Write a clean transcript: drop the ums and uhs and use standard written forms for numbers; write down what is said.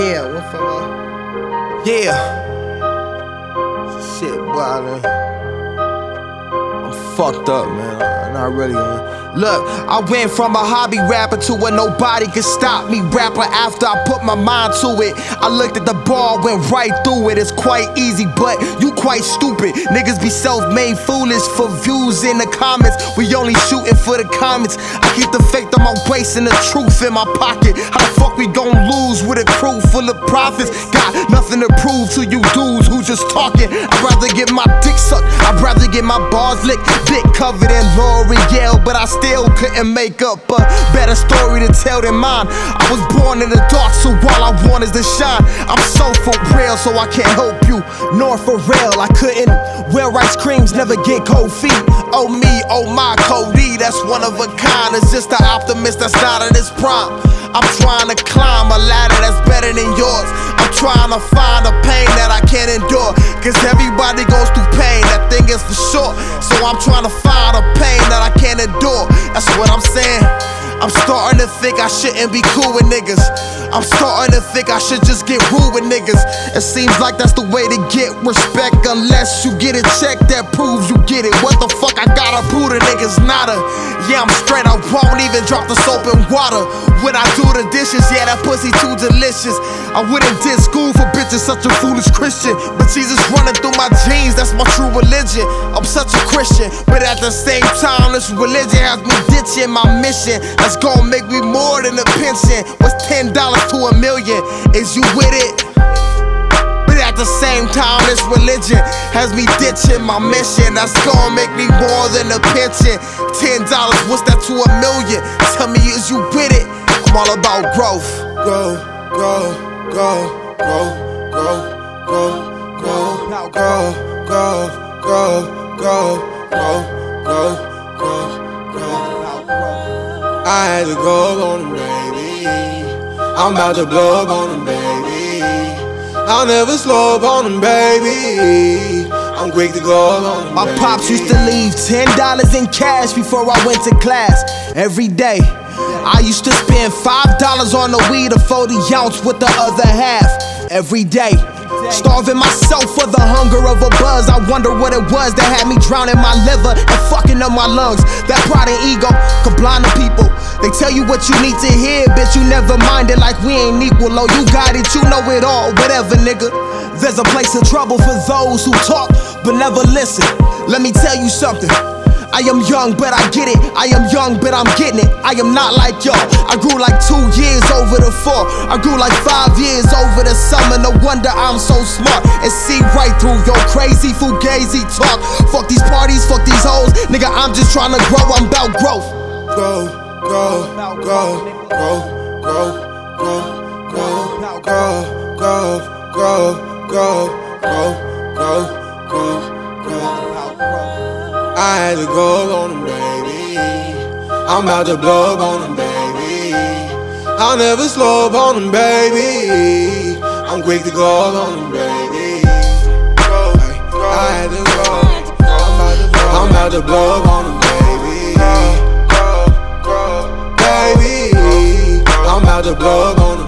Yeah, what for? Yeah. Shit, boy, I'm fucked up, man. I'm not ready, man. Look, I went from a hobby rapper to a nobody could stop me rapper after I put my mind to it. I looked at the ball, went right through it. It's quite easy, but you quite stupid. Niggas be self-made foolish for views in the comments. We only shooting for the comments. I keep the faith on my waist and the truth in my pocket. How the fuck we gon' lose with a crew full of prophets? Got nothing to prove to you dudes who just talking. I'd rather get my dick sucked, I'd rather get my bars licked, dick covered in L'Oreal, but I still couldn't make up a better story to tell than mine. I was born in the dark, so all I want is to shine. I'm so for real, so I can't help you, nor for real. I couldn't wear ice creams, never get cold feet. Oh me, oh my Cody, that's one of a kind. It's just an optimist that's not in his prime. I'm trying to climb a ladder that's better than yours. I'm trying to find a pain that I can't endure, cause everybody goes through pain, that thing is for sure. So I'm trying to find a pain that I can't endure. That's what I'm saying. I'm starting to think I shouldn't be cool with niggas. I'm starting to think I should just get rude with niggas. It seems like that's the way to get respect, unless you get a check that proves you get it. What the fuck I gotta prove to niggas? Nada. Yeah, I'm straight, I won't even drop the soap and water when I do the dishes. Yeah, that pussy too delicious. I wouldn't did school for bitches, such a foolish Christian, but Jesus running through my jeans, that's my true religion. I'm such a Christian, but at the same time this religion has me ditching my mission. That's gonna make me more than a pension. What's $10 to $1 million? Is you with it? But at the same time this religion has me ditching my mission. That's gonna make me more than a pension. $10, what's that to $1 million? Tell me, is you with it? I'm all about growth. Grow, grow, grow, grow, grow, grow, grow, grow, grow, grow, grow, grow, grow, grow. I had to go on them, baby. I'm about to blow up on them, baby. I'll never slow up on them, baby. I'm quick to go on them, baby. My pops used to leave $10 in cash before I went to class every day. I used to spend $5 on the weed, a 40 ounce with the other half every day. Starving myself for the hunger of a buzz. I wonder what it was that had me drowning my liver and fucking up my lungs. That pride and ego could blind the people. They tell you what you need to hear, bitch, you never mind it like we ain't equal. Oh, you got it, you know it all, whatever, nigga. There's a place of trouble for those who talk but never listen. Let me tell you something. I am young, but I get it. I am young, but I'm getting it. I am not like y'all. I grew like 2 years over the 4. I grew like 5 years over the summer. No wonder I'm so smart and see right through your crazy fugazi talk. Fuck these parties, fuck these hoes. Nigga, I'm just trying to grow. I'm about growth. Grow, grow, grow, grow, grow, grow, grow, grow, grow, grow, grow, grow, grow, grow. I had to go on them, baby. I'm about to blow up on them, baby. I'll never slow up on them, baby. I'm quick to go on them, baby. I had to go. I'm about to blow up on them, baby. Baby, I'm about to blow up on them.